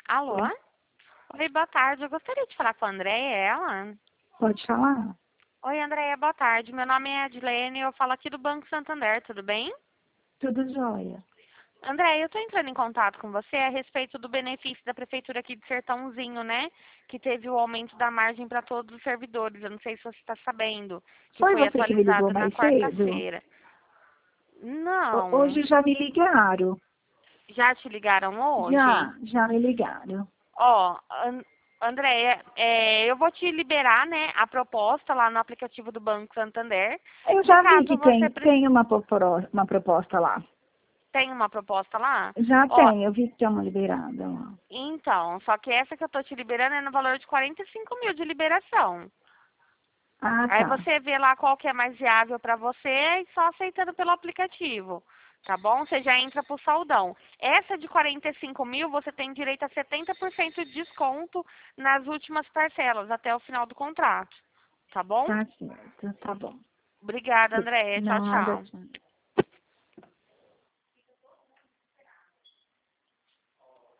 Alô? Oi, Oi, boa tarde. Eu gostaria de falar com a Andréia, é ela? pode falar? Oi, Andréia, boa tarde. Meu nome é Adilene e eu falo aqui do Banco Santander, tudo bem? Tudo jóia. Andréia, eu estou entrando em contato com você a respeito do benefício da prefeitura aqui de Sertãozinho, né? Que teve o aumento da margem para todos os servidores. Eu não sei se você está sabendo, que Foi foi você que me ligou atualizado na mais cedo? quarta-feira. Não. Hoje já me ligaram. Já te ligaram hoje? Já me ligaram. Ó, Andréia, eu vou te liberar, né, a proposta lá no aplicativo do Banco Santander. Eu E já vi caso que você tem uma proposta lá. tenha uma proposta lá, Já ó, tem, eu vi que tem uma liberada lá. então, só que essa que eu tô te liberando é no valor de 45 mil de liberação. Ah, Aí tá. você vê lá qual que é mais viável para você e só aceitando pelo aplicativo. Tá bom? Você já entra pro saldão. Essa de 45 mil, você tem direito a 70% de desconto nas últimas parcelas, até o final do contrato. Tá bom? Tá certo, tá bom. Obrigada, Andréia. Tchau, Nada, tchau. tchau.